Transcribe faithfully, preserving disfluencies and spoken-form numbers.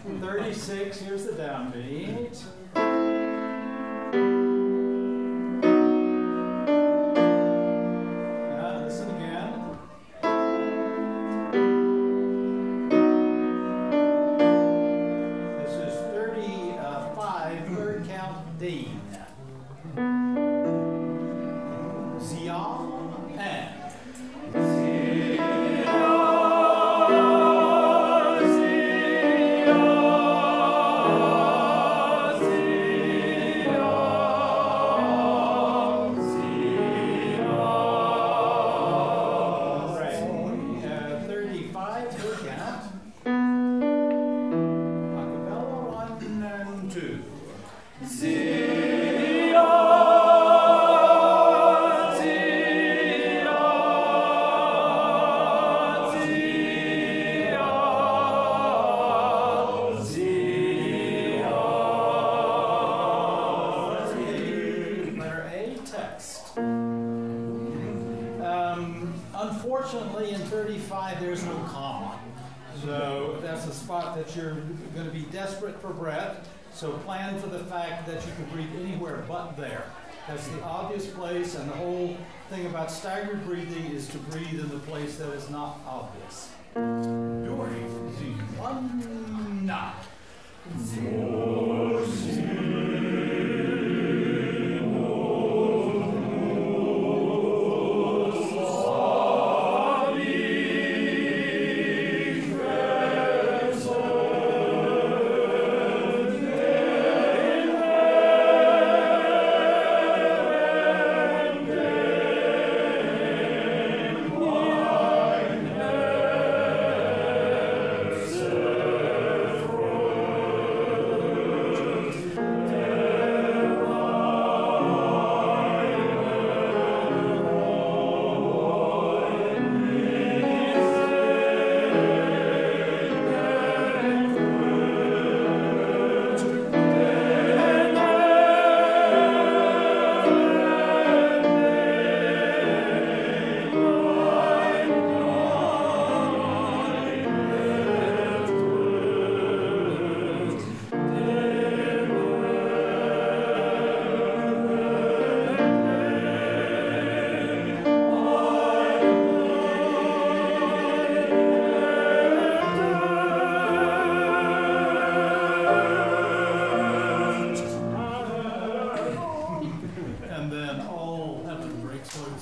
thirty-six, here's the downbeat. Uh, listen again. This is thirty-five, third count D. Zion and unfortunately, in thirty-five, there's no comma. So that's a spot that you're going to be desperate for breath. So plan for the fact that you can breathe anywhere but there. That's the obvious place, and the whole thing about staggered breathing is to breathe in the place that is not obvious. Durch die Wanda.